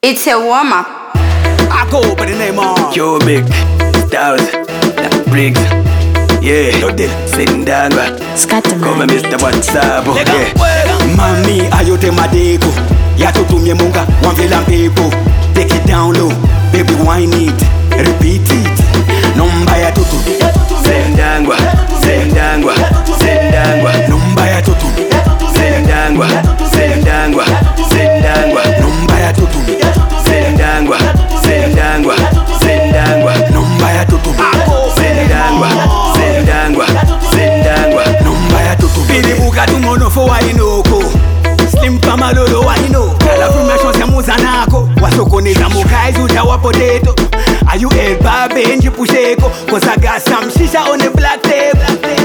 It's a warm-up. I go by the name of Cubic, Styles, Briggs. Yeah, Sindanga. Come Mr. WhatsApp. Yeah. Mami ayote madeko yatutumye munga wamvela mpepo. Take it down low, baby wine it, repeat it. Nomba ya tutu Sindangwa, Sindangwa, Sindangwa. Nomba ya tutu Sindangwa, Sindangwa, Sindangwa. Nomba ya tutu Sindangwa, Sindangwa, Sindangwa. Nomba ya tutu Sindangwa, Sindangwa, Sindangwa. Nomba ya tutu Bili buka tumono fo wa inoko Slim kama lolo wa ino Kala formation ya muzanako Wasokoneza mukaizu utawa potato Are you el babe nji pusheko Cause I got some shisha on the black tape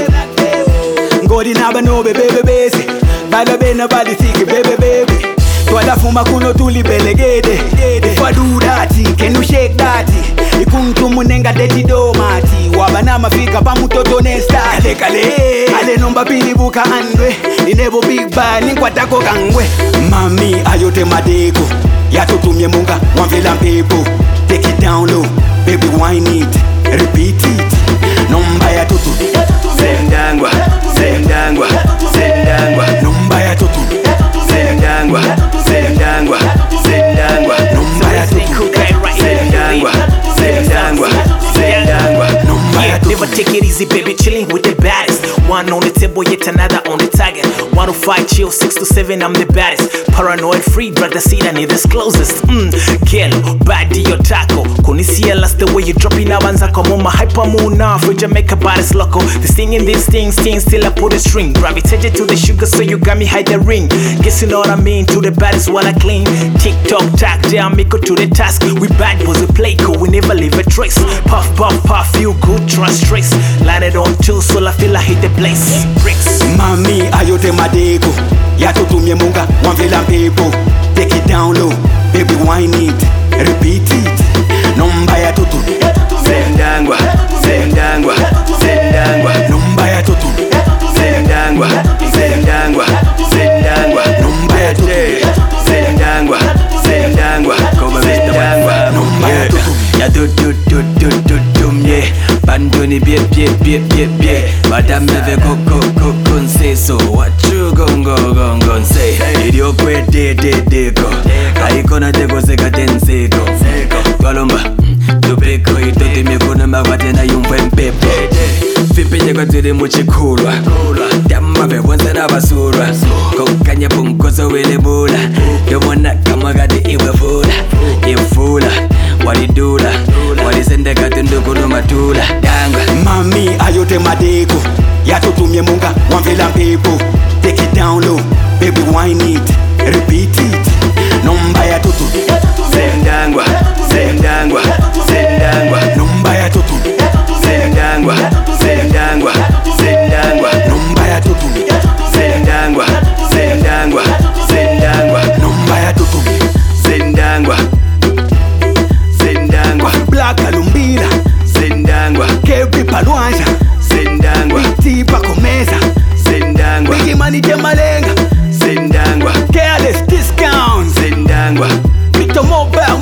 Ngodi naba no bebe bese Bada be nobody think baby Twala fuma kuno tuli belegede If I do that, can you shake that? Ikuntu munenga deti domati Wabana mafika pa mutoto nesta Kale kale Ale nomba pili buka andwe Inebo big bad ninkwa tako kangwe Mami ayote madeko Yatutumye munga wamvela mpepo. Take it down low, baby wine it, repeat it. Nomba ya tutu Sindangwa, Sindangwa, Sindangwa. Nomba ya tutu Sindangwa, Sindangwa, Sindangwa. Nomba ya tutu Sindangwa, Sindangwa, Sindangwa. Nomba ya tutu Never take it easy, baby, chilling with the baddest. One on the table, yet another on the target. 105 chill, 6 to 7, I'm the baddest. Paranoid free, drag the seat, I need this closest. Girl, bad your taco. Kunisia last the way you dropping avanza como my hyper moon now for Jamaica bodies loco. This thing in this thing, still I put a string. Gravitated to the sugar, so you got me hide the ring. Guess you know what I mean, to the baddest while I clean. TikTok, tag, jam, make to the task. We bad boys, we play cool, we never leave a trace. Puff, puff, puff, feel good, trust trace. Line it on two, so I feel I hit the place. Bricks. Mami ayote madeko Yatutumye munga wamvela mpepo. Take it down low, baby wine it, repeat it. Nomba ya tutu Sindangwa, Sindangwa, Sindangwa. Nomba ya tutu Sindangwa, Sindangwa, Sindangwa. Nomba ya tutu Sindangwa, Sindangwa, come Sindangwa. Nomba ya tutu Ya yeah. Bandoni bie Madame ve koko konseso. What you gon say? Idio kwe deko Aikona deko seka tenseko Twalomba Tupeko itoti mikuna makwate na yumwe mpepo Fipenye kwa tuli muchikulwa Dama ve wansa na basurwa Kokanya punkoso wele bula Yomona kama gati iwe fula Ifula Walidula Walisende katundu kuno matula Danga Mami ayote madeko Yatutumye munga wamvela mpepo. Take it down low, baby wine it, repeat it. Nomba ya tutu Sindangwa, Sindangwa, Sindangwa. Nomba ya tutu Sindangwa, Sindangwa, Sindangwa. Nomba ya tutu Sindangwa, Sindangwa, Sindangwa. Nomba ya tutu Sindangwa, Sindangwa, Black alumbira Sindangwa, Kepi palwanja Sindangwa, Tipa komeza Sindangwa, Bigi mani jemalenga Sindangwa, Careless discount Sindangwa. Victor Mobile